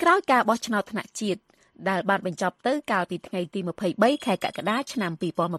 ក្រោយការបោះឆ្នោតថ្នាក់ជាតិដែលបានបញ្ចប់ទៅកាលពីថ្ងៃទី23ខែកក្កដាឆ្នាំ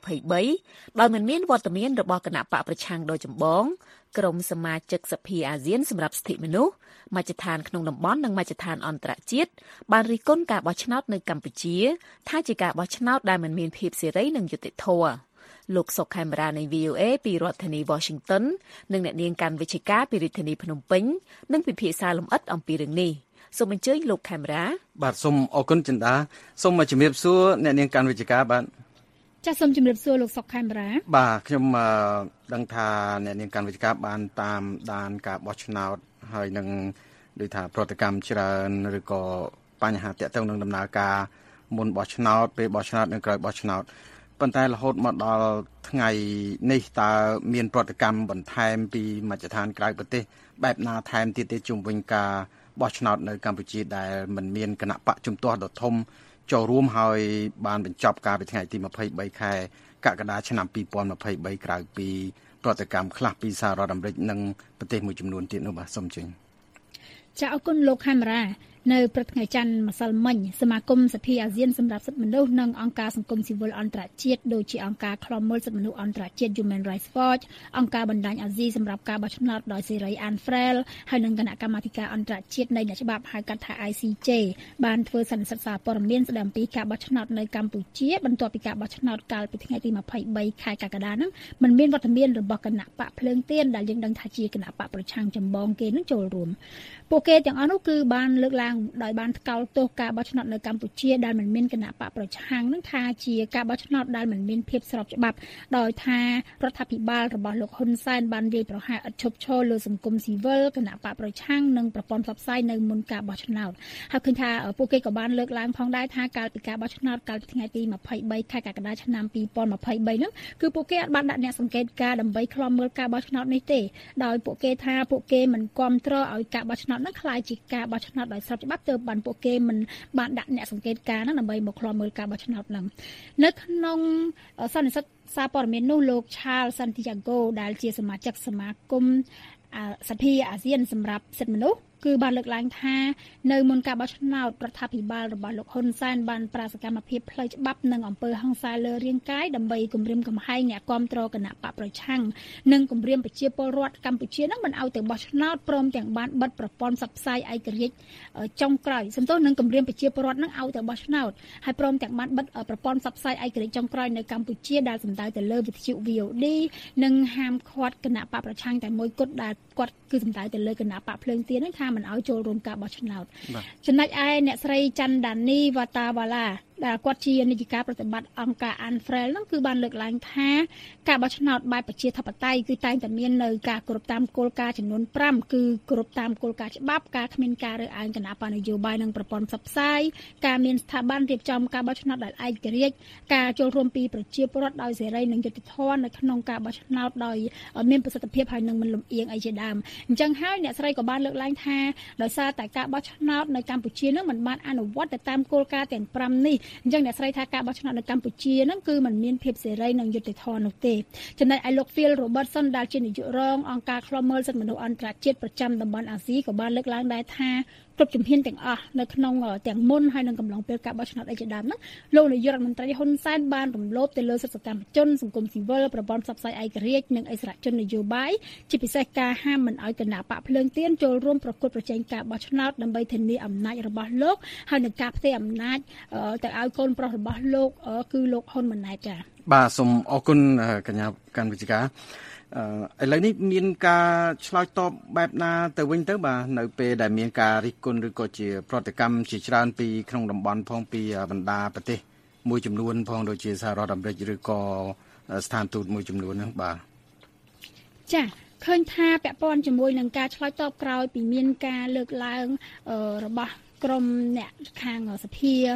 2023ដោយមិនមានវត្តមានរបស់គណៈបកប្រឆាំងដោយចម្បងក្រុមសមាជិកសភាអាស៊ានសម្រាប់សិទ្ធិមនុស្សមជ្ឈដ្ឋានក្នុងតំបន់និងមជ្ឈដ្ឋានអន្តរជាតិបានរិះគន់ការបោះឆ្នោតនៅកម្ពុជាថាជាការបោះឆ្នោតដែលមិនមានភាពសេរីនិងយុត្តិធម៌លោកសុកខេមរានៃ VOA ពីរដ្ឋធានី Washington និងអ្នកនាងកាន់វិទ្យាការពីរាជធានីភ្នំពេញនឹងពិភាក្សាលម្អិតអំពីរឿងនេះសូមអញ្ជើញលោកខេមរាបាទសូមអរគុណចិន្តាសូមជំរាបសួរអ្នកនាងកាន់វិទ្យាការបាទចាសសូមជំរាបសួរលោកសុកខេមរាបាទខ្ញុំដឹងថាអ្នកនាងកាន់វិទ្យាការបានតាមដានការបោះឆ្នោតហើយនឹងដូចថាប្រតិកម្មច្រើនឬក៏បញ្ហាតាក់ទងនឹងដំណើរការមុនបោះឆ្នោតពេលបោះឆ្នោតនិងក្រោយបោះឆ្នោតប៉ុន្តែរហូតមកដល់ថ្ងៃនេះតើមានប្រតិកម្មបន្ថែមពីមជ្ឈដ្ឋានក្រៅប្រទេសបែបណាថែមទៀតទេជុំវិញការបោះឆ្នោតនៅកម្ពុជាដែលមិនមានគណៈបកជំទាស់ដ៏ធំចូលរួមហើយបានបញ្ចប់ការពីថ្ងៃទី23ខែកក្កដាឆ្នាំ2023ក្រៅពីប្រតិកម្មខ្លះពីសហរដ្ឋអាមេរិកនិងប្រទេសមួយចំនួនទៀតនោះបាទសូមជឿចាអរគុណលោកខេមរានៅព្រឹកថ្ងៃច័ន្ទម្សិលមិញសមាគមសភាអាស៊ានសម្រាប់សិទ្ធិមនុស្សនិងអង្គការសង្គមស៊ីវិលអន្តរជាតិដូចជាអង្គការឃ្លាំមើលសិទ្ធិមនុស្សអន្តរជាតិ Human Rights Watch អង្គការបណ្ដាញអាស៊ីសម្រាប់ការបោះឆ្នោតដោយសេរី Anne Frel ហើយនិងគណៈកម្មាធិការអន្តរជាតិនៃអ្នកច្បាប់ហៅកាត់ថា ICJ បានធ្វើសន្និសីទសារព័ត៌មានស្ដីអំពីការបោះឆ្នោតនៅកម្ពុជាបន្ទាប់ពីការបោះឆ្នោតកាលពីថ្ងៃទី23ខែកក្កដាហ្នឹងមិនមានវត្តមានរបស់គណៈបកភ្លើងទៀនដែលយើងដឹងថាជាគណៈបកប្រឆាំងចម្បងគេនឹងចូលរួមពួកគេទាំងអស់នោះគឺបានលើកឡើងដោយបានថ្កោលទោសការបោះឆ្នោតនៅកម្ពុជាដែលមិនមានគណៈបកប្រឆាំងនឹងថាជាការបោះឆ្នោតដែលមិនមានភាពស្របច្បាប់ដោយថារដ្ឋាភិបាលរបស់លោកហ៊ុនសែនបានវាយប្រហារឥតឈប់ឈរលើសង្គមស៊ីវិលគណៈបកប្រឆាំងនិងប្រព័ន្ធផ្សព្វផ្សាយនៅមុនការបោះឆ្នោតហើយឃើញថាពួកគេក៏បានលើកឡើងផងដែរថាកាលពីការបោះឆ្នោតកាលពីថ្ងៃទី23ខែកក្កដាឆ្នាំ2023នោះគឺពួកគេអាចបានដាក់អ្នកសង្កេតការណ៍ដើម្បីឃ្លាំមើលការបោះឆ្នោតនេះទេដោយពួកគេថាពួកគេមិនគាំទ្រឲ្យការបោះឆ្នោតនោះក្លាយជាការបោះឆ្នោតដោយស្របច្បាប់ទើបបានពួកគេមិនបានដាក់អ្នកសង្កេតការណ៍ហ្នឹងដើម្បីមកឃ្លាំមើលការបោះឆ្នោតហ្នឹងនៅក្នុងសន្និសីទសារព័ត៌មាននោះលោក Charles Santiago ដែលជាសមាជិកសមាគមសភាអាស៊ានសម្រាប់សិទ្ធិមនុស្សគឺបានលើកឡើងថានៅមុនការបោះឆ្នោតរដ្ឋាភិបាលរបស់លោកហ៊ុនសែនបានប្រាសកម្មភាពផ្លូវច្បាប់និងអំពើហិង្សាលើរាងកាយដើម្បីគំរាមកំហែងអ្នកគាំទ្រគណៈបកប្រឆាំងនិងគំរាមប្រជាពលរដ្ឋកម្ពុជានឹងមិនឲ្យទៅបោះឆ្នោតព្រមទាំងបានបិទប្រព័ន្ធផ្សព្វផ្សាយឯករាជ្យចុងក្រោយសំទោសនឹងគំរាមប្រជាពលរដ្ឋនឹងឲ្យទៅបោះឆ្នោតហើយព្រមទាំងបានបិទប្រព័ន្ធផ្សព្វផ្សាយឯករាជ្យចុងក្រោយនៅកម្ពុជាដែលសំដៅទៅលើវិទ្យុ VOD និងហាមឃាត់គណៈបកប្រឆាំងតែមួយគត់ដែលគាត់គឺសំដៅទៅលើគណៈបកភ្លើងទៀននឹងថាមិនឲ្យចូលរួមការបោះឆ្នោតចំណែកឯអ្នកស្រីច័ន្ទដានីវ៉ាតាវ៉ាឡាដែលគាត់ជានាយិកាប្រតិបត្តិអង្គការ Anne Frel នោះគឺបានលើកឡើងថាការបោះឆ្នោតបែបប្រជាធិបតេយ្យគឺតែងតែមាននៅការគោរពតាមគោលការណ៍ចំនួន5គឺគោរពតាមគោលការណ៍ច្បាប់ការគ្មានការរើសអើងគណៈបកនយោបាយនិងប្រព័ន្ធផ្សព្វផ្សាយការមានស្ថាប័នរៀបចំការបោះឆ្នោតដោយឯករាជ្យការចូលរួមពីប្រជាពលរដ្ឋដោយសេរីនិងយុត្តិធម៌នៅក្នុងការបោះឆ្នោតដោយមានប្រសិទ្ធភាពហើយនិងមិនលំអៀងអីជាដើមអញ្ចឹងហើយអ្នកស្រីក៏បានលើកឡើងថាដោយសារតែការបោះឆ្នោតនៅកម្ពុជានឹងមិនបានអនុវត្តទៅតាមគោលការណ៍ទាំង5នេះអញ្ចឹងអ្នកស្រីថាការបោះឆ្នោតនៅកម្ពុជានឹងគឺมันមានភាពសេរីនិងយុត្តិធម៌នោះទេចំណែកឯលោក Phil Robertson ដែលជានាយករងអង្គការឃ្លាំមើលសិទ្ធិមនុស្សអន្តរជាតិប្រចាំតំបន់អាស៊ីក៏បានលើកឡើងដែរថាគ្រប់ជំហានទាំងអស់នៅក្នុងទាំងមុនហើយនឹងកំឡុងពេលការបោះឆ្នោតអីជាដើមហ្នឹងលោកនាយករដ្ឋមន្ត្រីហ៊ុនសែនបានរំលោភទៅលើសិទ្ធិសកម្មជនសង្គមស៊ីវិលប្រព័ន្ធផ្សព្វផ្សាយឯករាជ្យនិងអិសរាជជននយោបាយជាពិសេសការហាមមិនឲ្យគណៈបកភ្លើងទៀនចូលរួមប្រកួតប្រជែងការបោះឆ្នោតដើម្បីធានាអំណាចរបស់លោកហើយនឹងការផ្ទេរអំណាចទៅឲ្យកូនប្រុសរបស់លោកគឺលោកហ៊ុនម៉ាណែតចា៎បាទសូមអរគុណកញ្ញាកាន់វិទ្យាឥឡូវនេះមានការឆ្លើយតបបែបណាទៅវិញទៅបាទនៅពេលដែលមានការរិះគន់ឬក៏ជាប្រតិកម្មជាច្រើនពីក្នុងតំបន់ផងពីបណ្ដាប្រទេសមួយចំនួនផងដូចជាសហរដ្ឋអាមេរិកឬក៏ស្ថានទូតមួយចំនួនហ្នឹងបាទចា៎ឃើញថាពាក់ព័ន្ធជាមួយនឹងការឆ្លើយតបក្រោយពីមានការលើកឡើងរបស់ក្រុមអ្នកខាងសភា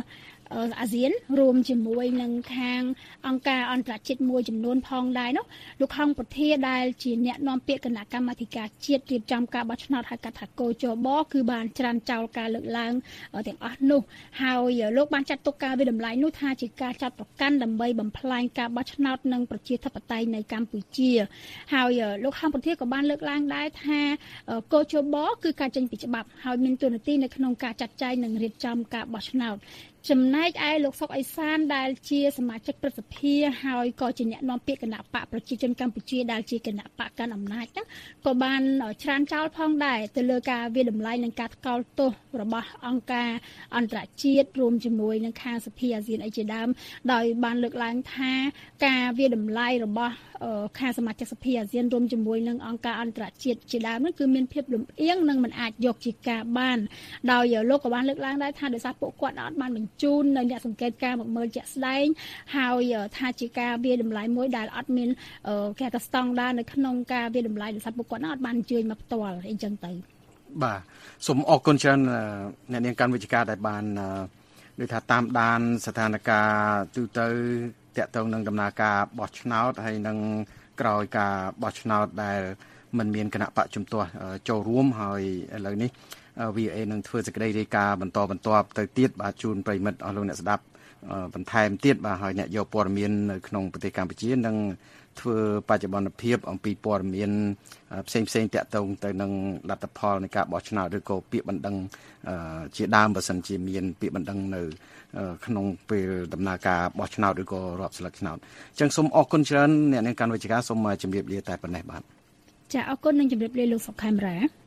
អាស៊ានរួមជាមួយនឹងខាងអង្គការអន្តរជាតិមួយចំនួនផងដែរនោះលោកខំពធាដែលជាអ្នកនាំពាក្យគណៈកម្មាធិការជាតិរៀបចំការបោះឆ្នោតហៅកាត់ថាកោជបគឺបានច្រានចោលការលើកឡើងទាំងអស់នោះហើយលោកបានចាត់ទុកការវិតម្លៃនោះថាជាការចាប់ប្រកាន់ដើម្បីបំផ្លាញការបោះឆ្នោតនិងប្រជាធិបតេយ្យនៅកម្ពុជាហើយលោកខំពធាក៏បានលើកឡើងដែរថាកោជបគឺការចេញពីច្បាប់ហើយមានតួនាទីនៅក្នុងការចាត់ចែងនិងរៀបចំការបោះឆ្នោតចំណែកឯលោកសុកអេសានដែលជាសមាជិកព្រឹទ្ធសភាហើយក៏ជាអ្នកនាំពាក្យគណៈបកប្រជាជនកម្ពុជាដែលជាគណៈបកកាន់អំណាចហ្នឹងក៏បានច្រានចោលផងដែរទៅលើការវាតម្លៃនិងការថ្កោលទោសរបស់អង្គការអន្តរជាតិរួមជាមួយនឹងខាងសភាអាស៊ានអីជាដើមដោយបានលើកឡើងថាការវាតម្លៃរបស់ខាងសមាជិកសភាអាស៊ានរួមជាមួយនឹងអង្គការអន្តរជាតិជាដើមនោះគឺមានភាពលំអៀងនិងមិនអាចយកជាការបានដោយលោកក៏បានលើកឡើងដែរថាដោយសារពួកគាត់អត់បានបញ្ជូននៅអ្នកសង្កេតការមកមើលជាក់ស្ដែងហើយថាជាការវាតម្លៃមួយដែលអត់មានគេថាស្តង់ដារនៅក្នុងការវាតម្លៃដោយសារពួកគាត់អត់បានអញ្ជើញមកផ្ទាល់អីចឹងទៅបាទសូមអរគុណច្រើនអ្នកនាងកាន់វិជ្ជាដែលបានដូចថាតាមដានស្ថានភាពទូទៅតាក់ទងនឹងដំណើរការបោះឆ្នោតហើយនឹងក្រោយការបោះឆ្នោតដែលមិនមានគណៈបកជំទាស់ចូលរួមហើយឥឡូវនេះ VA នឹងធ្វើសេចក្តីរាយការណ៍បន្តទៅទៀតបាទជូនប្រិមិត្តអស់លោកអ្នកស្ដាប់បន្ថែមទៀតបាទហើយអ្នកយកព័ត៌មាននៅក្នុងប្រទេសកម្ពុជានឹងធ្វើបច្ចុប្បន្នភាពអំពីព័ត៌មានផ្សេងតាក់ទងទៅនឹងលទ្ធផលនៃការបោះឆ្នោតឬក៏ពាក្យបណ្ដឹងជាដើមបើសិនជាមានពាក្យបណ្ដឹងនៅក្នុងពេលដំណើរការបោះឆ្នោតឬក៏រាប់ស្លឹកឆ្នោតអញ្ចឹងសូមអរគុណច្រើនអ្នកនាងកាន់វិជ្ជាសូមជម្រាបលាតែប៉ុណ្ណេះបាទចាអរគុណនិងជម្រាបលាលោកសុកខេមរា